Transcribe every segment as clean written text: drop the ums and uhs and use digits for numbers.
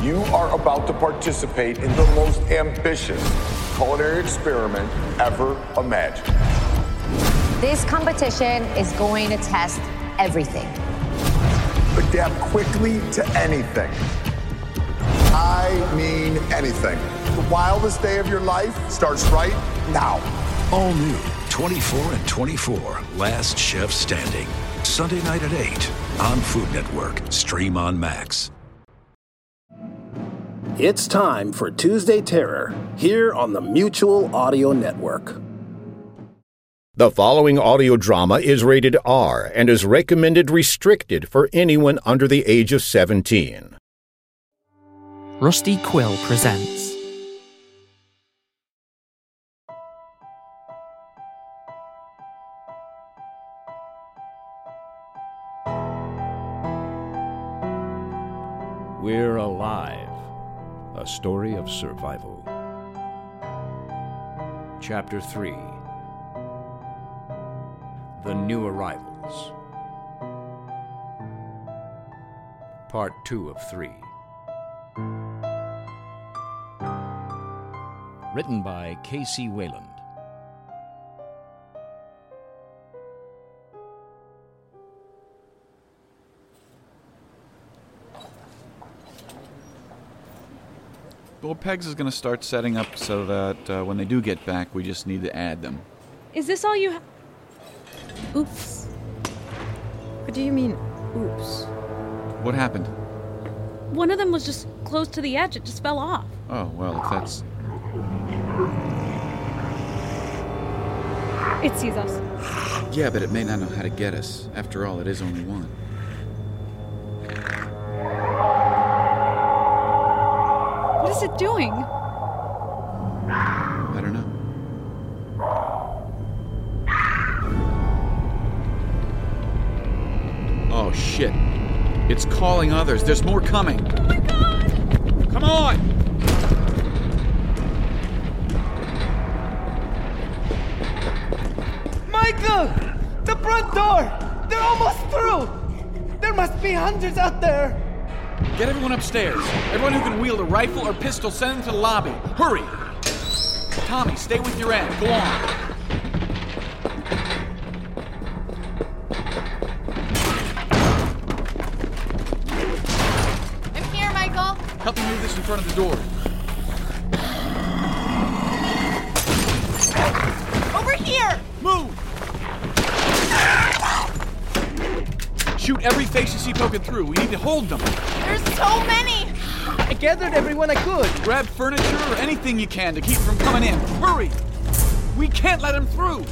You are about to participate in the most ambitious culinary experiment ever imagined. This competition is going to test everything. Adapt quickly to anything. I mean anything. The wildest day of your life starts right now. All new 24 and 24, Last Chef Standing. Sunday night at 8 on Food Network. Stream on Max. It's time for Tuesday Terror, here on the Mutual Audio Network. The following audio drama is rated R and is recommended restricted for anyone under the age of 17. Rusty Quill presents We're Alive, a story of survival. Chapter 3, The New Arrivals. Part 2 of 3. Written by K.C. Wayland. Well, Pegs is going to start setting up so that when they do get back, we just need to add them. Is this all you Oops. What do you mean, oops? What happened? One of them was just close to the edge. It just fell off. Oh, well, if that's... It sees us. Yeah, but it may not know how to get us. After all, it is only one. What is it doing? I don't know. Oh, shit. It's calling others. There's more coming. Oh my god! Come on! Michael! The front door! They're almost through! There must be hundreds out there! Get everyone upstairs. Everyone who can wield a rifle or pistol, send them to the lobby. Hurry! Tommy, stay with your end. Go on. I'm here, Michael. Help me move this in front of the door. Over here! Move! Shoot every face you see poking through. We need to hold them. There's so many! I gathered everyone I could. Grab furniture or anything you can to keep them from coming in. Hurry! We can't let them through!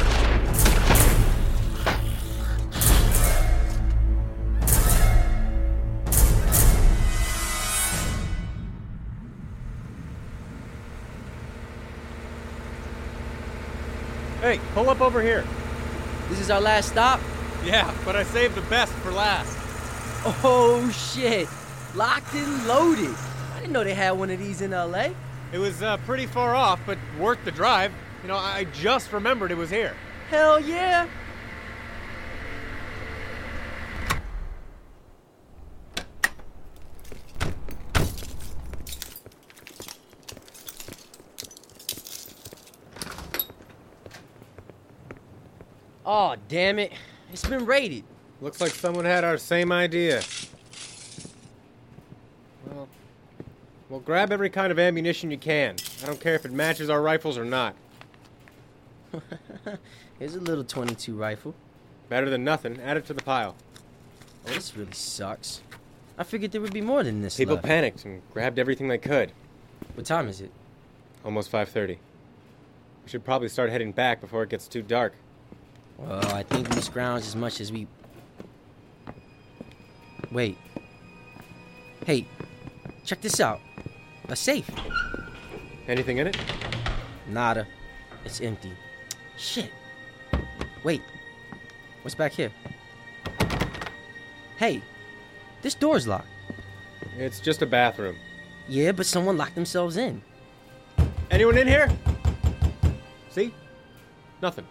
Hey, pull up over here. This is our last stop? Yeah, but I saved the best for last. Oh, shit. Locked and loaded. I didn't know they had one of these in L.A. It was pretty far off, but worth the drive. You know, I just remembered it was here. Hell yeah. Oh, damn it. It's been raided. Looks like someone had our same idea. Well, grab every kind of ammunition you can. I don't care if it matches our rifles or not. Here's a little .22 rifle. Better than nothing. Add it to the pile. Oh, this really sucks. I figured there would be more than this People left. panicked and grabbed everything they could. What time is it? Almost 5:30. We should probably start heading back before it gets too dark. Well, I think we scrounged as much as we... Wait. Hey, check this out. A safe. Anything in it? Nada. It's empty. Shit. Wait. What's back here? Hey, this door's locked. It's just a bathroom. Yeah, but someone locked themselves in. Anyone in here? See? Nothing.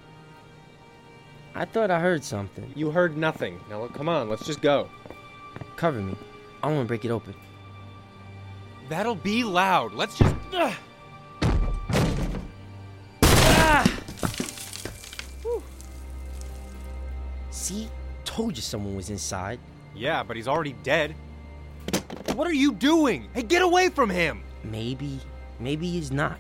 I thought I heard something. You heard nothing. Now, look, come on, let's just go. Cover me. I want to break it open. That'll be loud. Let's just... See? Told you someone was inside. Yeah, but he's already dead. What are you doing? Hey, get away from him! Maybe he's not.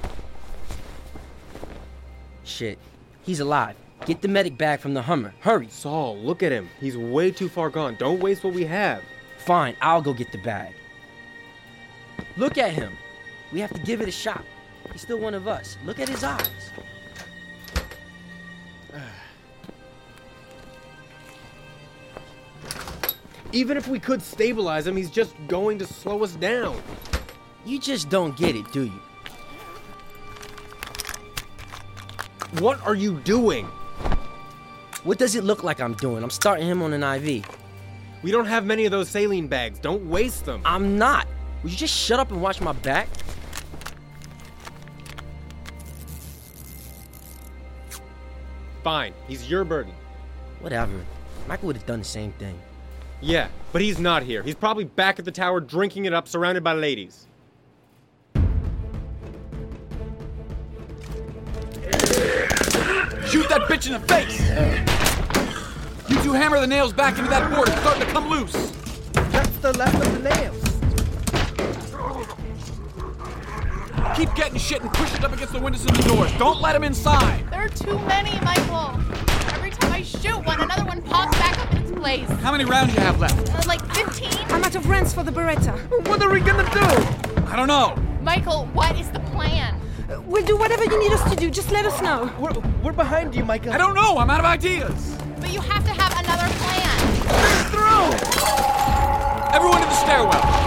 Shit, he's alive. Get the medic bag from the Hummer. Hurry. Saul, look at him. He's way too far gone. Don't waste what we have. Fine, I'll go get the bag. Look at him. We have to give it a shot. He's still one of us. Look at his eyes. Even if we could stabilize him, he's just going to slow us down. You just don't get it, do you? What are you doing? What does it look like I'm doing? I'm starting him on an IV. We don't have many of those saline bags. Don't waste them. I'm not. Would you just shut up and watch my back? Fine. He's your burden. Whatever. Michael would have done the same thing. Yeah, but he's not here. He's probably back at the tower drinking it up, surrounded by ladies. Shoot that bitch in the face! You two hammer the nails back into that board. It's starting to come loose. That's the last of the nails. Keep getting shit and push it up against the windows and the doors. Don't let him inside. There are too many, Michael. Every time I shoot one, another one pops back up in its place. How many rounds do you have left? Like 15? I'm out of rounds for the Beretta. What are we gonna do? I don't know. Michael, what is the plan? We'll do whatever you need us to do. Just let us know. We're behind you, Michael. I don't know. I'm out of ideas. But you have to have another plan. Through! Everyone in the stairwell.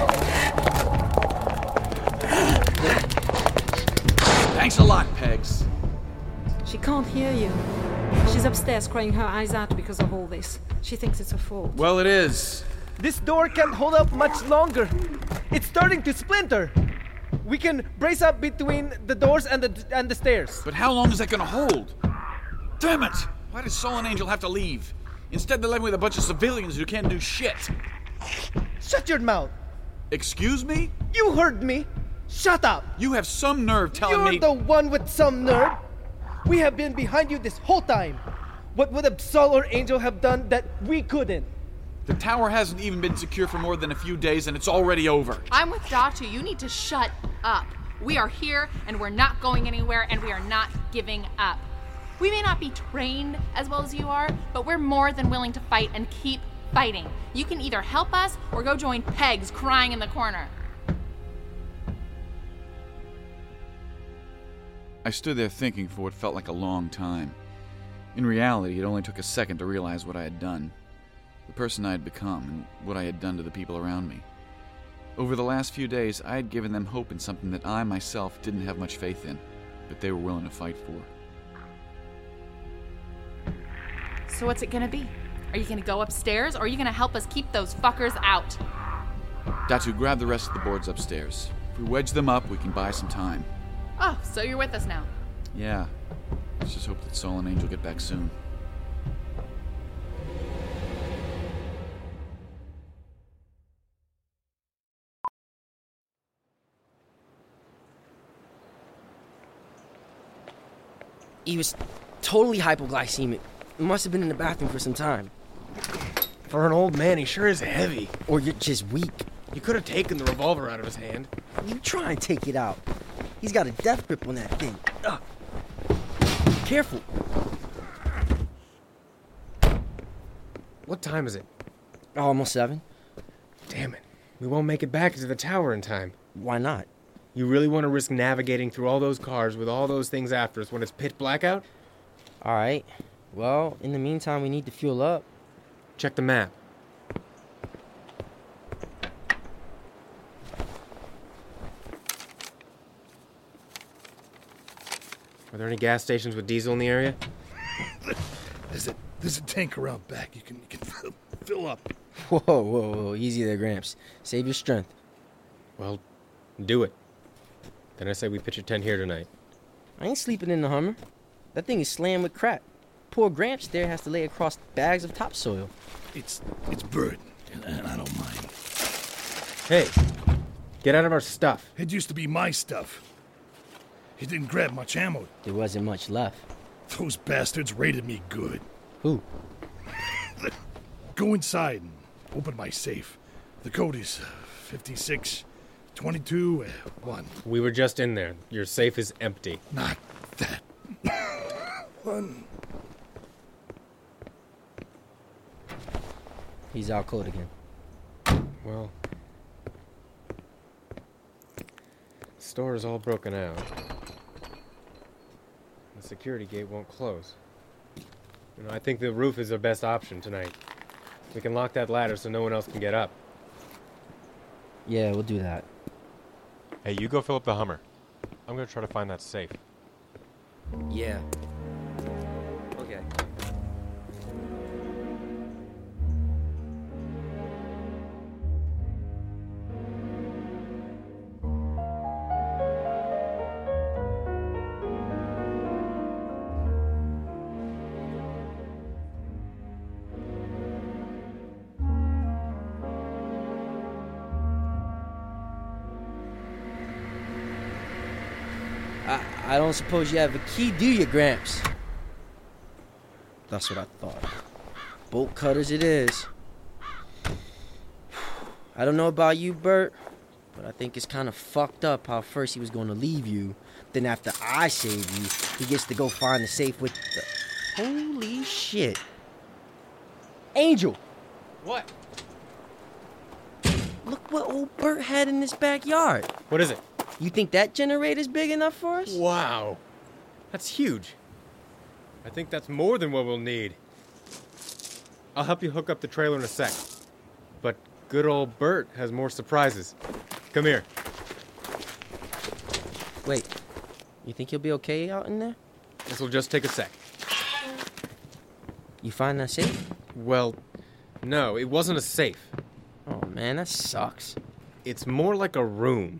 Thanks a lot, Pegs. She can't hear you. She's upstairs crying her eyes out because of all this. She thinks it's her fault. Well, it is. This door can't hold up much longer. It's starting to splinter. We can brace up between the doors and the stairs. But how long is that gonna hold? Damn it! Why did Saul and Angel have to leave? Instead, they left me with a bunch of civilians who can't do shit. Shut your mouth. Excuse me? You heard me. Shut up. You have some nerve telling me... You're the one with some nerve. We have been behind you this whole time. What would a Saul or Angel have done that we couldn't? The tower hasn't even been secure for more than a few days, and it's already over. I'm with Datu. You need to shut up. We are here, and we're not going anywhere, and we are not giving up. We may not be trained as well as you are, but we're more than willing to fight and keep fighting. You can either help us or go join Pegs crying in the corner. I stood there thinking for what felt like a long time. In reality, it only took a second to realize what I had done. The person I had become, and what I had done to the people around me. Over the last few days, I had given them hope in something that I myself didn't have much faith in, but they were willing to fight for. So what's it gonna be? Are you gonna go upstairs, or are you gonna help us keep those fuckers out? Datu, grab the rest of the boards upstairs. If we wedge them up, we can buy some time. Oh, so you're with us now. Yeah. Let's just hope that Saul and Angel get back soon. He was totally hypoglycemic. Must have been in the bathroom for some time. For an old man, he sure is heavy. Or you're just weak. You could have taken the revolver out of his hand. You try and take it out. He's got a death grip on that thing. Careful. What time is it? Almost 7. Damn it. We won't make it back to the tower in time. Why not? You really want to risk navigating through all those cars with all those things after us when it's pitch black out? All right. Well, in the meantime, we need to fuel up. Check the map. Are there any gas stations with diesel in the area? There's a tank around back. You can fill up. Whoa. Easy there, Gramps. Save your strength. Well, do it. Then I say we pitch a tent here tonight. I ain't sleeping in the Hummer. That thing is slammed with crap. Poor Gramps there has to lay across bags of topsoil. It's burden, and I don't mind. Hey, Get out of our stuff. It used to be my stuff. He didn't grab much ammo. There wasn't much left. Those bastards raided me good. Who? Go inside and open my safe. The code is 56-22-1. We were just in there. Your safe is empty. Not that one. He's out cold again. Well, the store is all broken out. The security gate won't close. I think the roof is our best option tonight. We can lock that ladder so no one else can get up. Yeah, we'll do that. Hey, you go fill up the Hummer. I'm gonna try to find that safe. Yeah. Okay. I don't suppose you have a key, do you, Gramps? That's what I thought. Bolt cutters it is. I don't know about you, Bert, but I think it's kind of fucked up how first he was going to leave you, then after I saved you, he gets to go find the safe with the... Holy shit. Angel! What? Look what old Bert had in his backyard. What is it? You think that generator's big enough for us? Wow. That's huge. I think that's more than what we'll need. I'll help you hook up the trailer in a sec. But good old Bert has more surprises. Come here. Wait. You think he'll be okay out in there? This will just take a sec. You find that safe? Well, no, it wasn't a safe. Oh, man, that sucks. It's more like a room.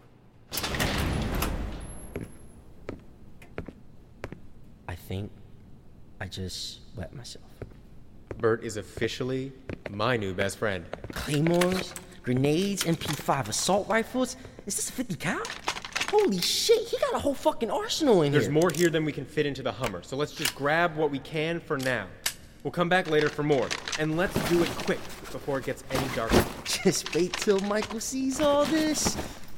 I think I just wet myself. Bert is officially my new best friend. Claymores, grenades, MP5 assault rifles. Is this a 50 cal? Holy shit, he got a whole fucking arsenal in here. There's more here than we can fit into the Hummer, so let's just grab what we can for now. We'll come back later for more, and let's do it quick before it gets any darker. Just wait till Michael sees all this.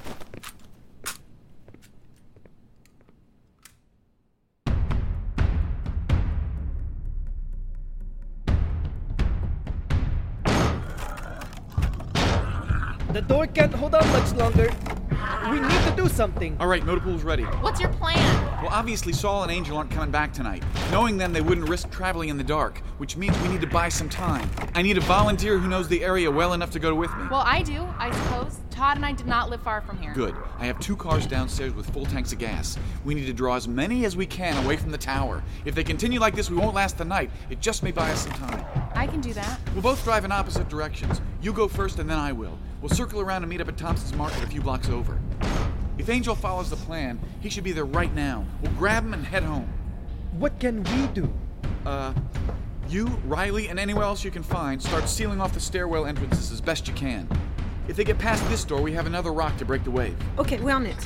The door can't hold on much longer. We need to do something. All right, motor pool's ready. What's your plan? Well, obviously Saul and Angel aren't coming back tonight. Knowing them, they wouldn't risk traveling in the dark, which means we need to buy some time. I need a volunteer who knows the area well enough to go with me. Well, I do, I suppose. Todd and I did not live far from here. Good. I have 2 cars downstairs with full tanks of gas. We need to draw as many as we can away from the tower. If they continue like this, we won't last the night. It just may buy us some time. I can do that. We'll both drive in opposite directions. You go first and then I will. We'll circle around and meet up at Thompson's Market a few blocks over. If Angel follows the plan, he should be there right now. We'll grab him and head home. What can we do? You, Riley, and anyone else you can find, start sealing off the stairwell entrances as best you can. If they get past this door, we have another rock to break the wave. Okay, we're on it.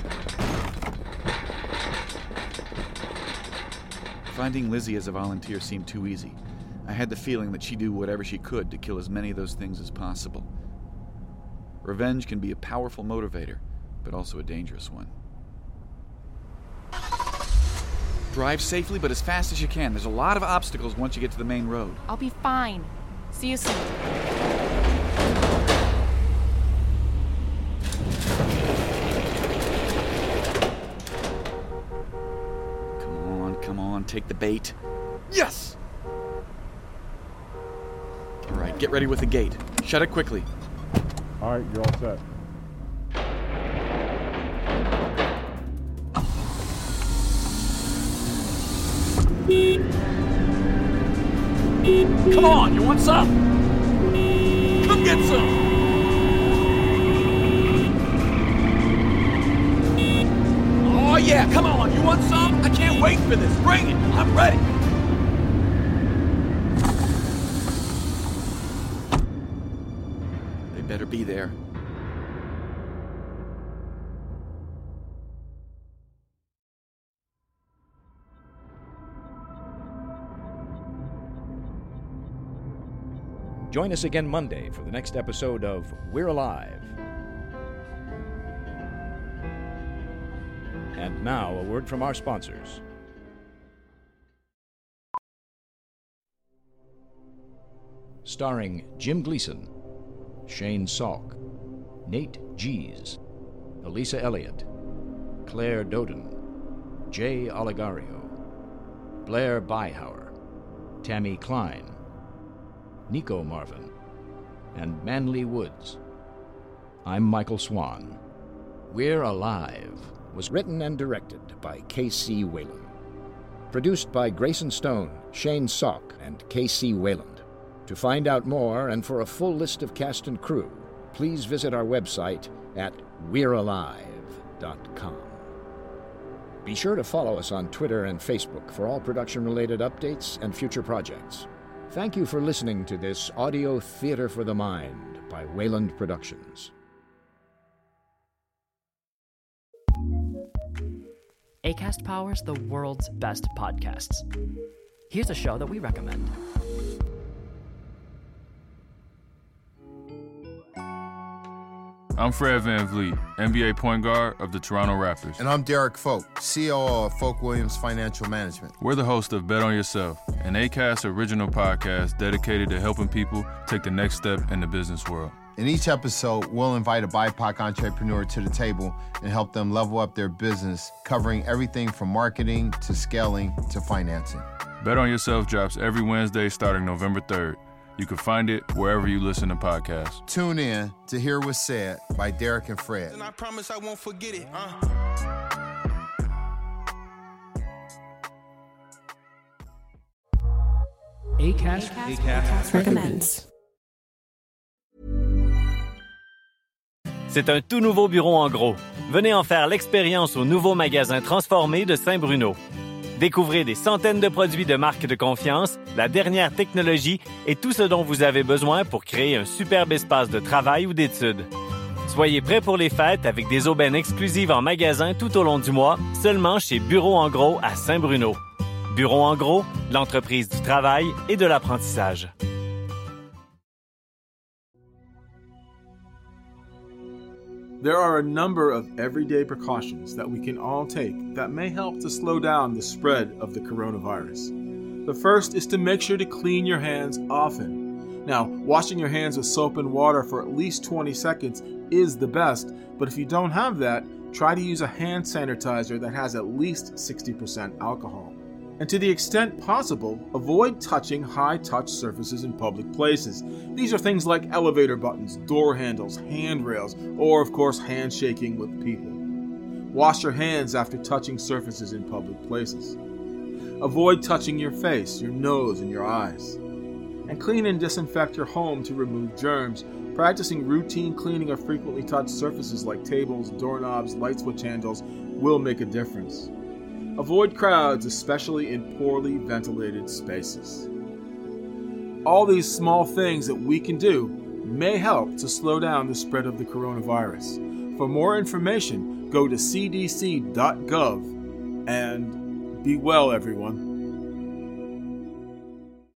Finding Lizzie as a volunteer seemed too easy. I had the feeling that she'd do whatever she could to kill as many of those things as possible. Revenge can be a powerful motivator, but also a dangerous one. Drive safely, but as fast as you can. There's a lot of obstacles once you get to the main road. I'll be fine. See you soon. Come on, take the bait. Yes! All right, get ready with the gate. Shut it quickly. All right, you're all set. Come on, you want some? Come get some! Oh yeah, come on, you want some? I can't wait for this. Bring it, I'm ready. They better be there. Join us again Monday for the next episode of We're Alive. And now, a word from our sponsors. Starring Jim Gleason, Shane Salk, Nate Gies, Elisa Elliott, Claire Doden, Jay Oligario, Blair Byhauer, Tammy Klein, Nico Marvin, and Manly Woods. I'm Michael Swan. We're Alive was written and directed by K.C. Wayland. Produced by Grayson Stone, Shane Salk, and K.C. Wayland. To find out more and for a full list of cast and crew, please visit our website at we'realive.com. Be sure to follow us on Twitter and Facebook for all production-related updates and future projects. Thank you for listening to this audio theater for the mind by Wayland Productions. Acast powers the world's best podcasts. Here's a show that we recommend. I'm Fred VanVleet, NBA point guard of the Toronto Raptors. And I'm Derek Folk, COO of Folk Williams Financial Management. We're the host of Bet on Yourself, an Acast original podcast dedicated to helping people take the next step in the business world. In each episode, we'll invite a BIPOC entrepreneur to the table and help them level up their business, covering everything from marketing to scaling to financing. Bet on Yourself drops every Wednesday starting November 3rd. You can find it wherever you listen to podcasts. Tune in to Hear What's Said by Derek and Fred. And I promise I won't forget it. Acast recommends. C'est un tout nouveau bureau en gros. Venez en faire l'expérience au nouveau magasin transformé de Saint-Bruno. Découvrez des centaines de produits de marque de confiance, la dernière technologie et tout ce dont vous avez besoin pour créer un superbe espace de travail ou d'études. Soyez prêts pour les fêtes avec des aubaines exclusives en magasin tout au long du mois, seulement chez Bureau en gros à Saint-Bruno. Bureau en gros, l'entreprise du travail et de l'apprentissage. There are a number of everyday precautions that we can all take that may help to slow down the spread of the coronavirus. The first is to make sure to clean your hands often. Now, washing your hands with soap and water for at least 20 seconds is the best, but if you don't have that, try to use a hand sanitizer that has at least 60% alcohol. And to the extent possible, avoid touching high-touch surfaces in public places. These are things like elevator buttons, door handles, handrails, or of course handshaking with people. Wash your hands after touching surfaces in public places. Avoid touching your face, your nose, and your eyes. And clean and disinfect your home to remove germs. Practicing routine cleaning of frequently touched surfaces like tables, doorknobs, light switch handles will make a difference. Avoid crowds, especially in poorly ventilated spaces. All these small things that we can do may help to slow down the spread of the coronavirus. For more information, go to cdc.gov and be well, everyone.